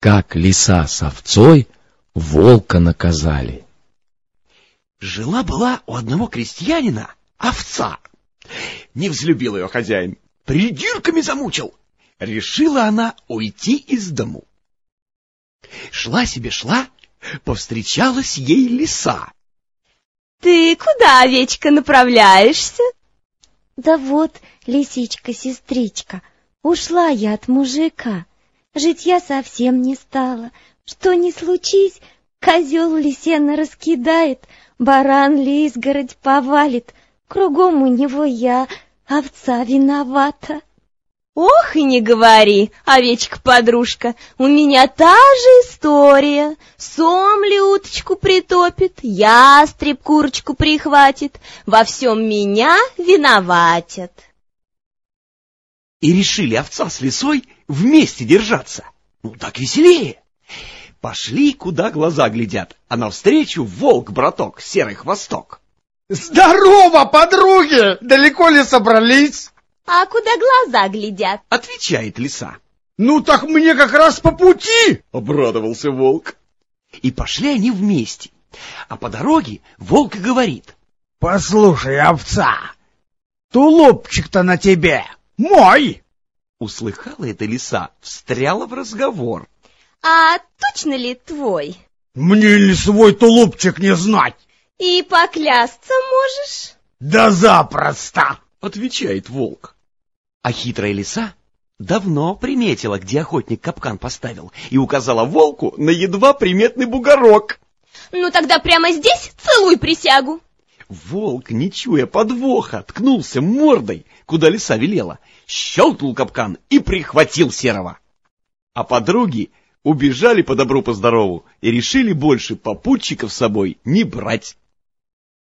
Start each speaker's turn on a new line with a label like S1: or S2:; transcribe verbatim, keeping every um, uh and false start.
S1: как лиса с овцой волка наказали.
S2: Жила-была у одного крестьянина овца. Не взлюбил ее хозяин, придирками замучил. Решила она уйти из дому. Шла себе шла, повстречалась ей лиса.
S3: — Ты куда, овечка, направляешься?
S4: — Да вот, лисичка-сестричка, ушла я от мужика. Жить я совсем не стала. Что ни случись, козел лисена раскидает, баран ли изгородь повалит. Кругом у него я, овца, виновата.
S3: — Ох, и не говори, овечка-подружка, у меня та же история. Сомли уточку притопит, ястреб курочку прихватит, во всем меня виноватят.
S2: И решили овца с лисой вместе держаться. Ну, так веселее. Пошли, куда глаза глядят, а навстречу волк-браток, серый хвосток.
S5: — Здорово, подруги! Далеко ли собрались?
S3: — А куда глаза глядят?
S2: — отвечает лиса.
S5: — Ну так мне как раз по пути!
S2: — обрадовался волк. И пошли они вместе. А по дороге волк говорит:
S5: — Послушай, овца, тулупчик-то на тебе мой!
S2: Услыхала эта лиса, встряла в разговор.
S3: — А точно ли твой?
S5: — Мне ли свой тулупчик не знать?
S3: — И поклясться можешь?
S5: — Да запросто!
S2: — отвечает волк. А хитрая лиса давно приметила, где охотник капкан поставил, и указала волку на едва приметный бугорок.
S3: — Ну тогда прямо здесь целуй присягу.
S2: Волк, не чуя подвоха, ткнулся мордой, куда лиса велела, щелкнул капкан и прихватил серого. А подруги убежали по добру по здорову и решили больше попутчиков с собой не брать.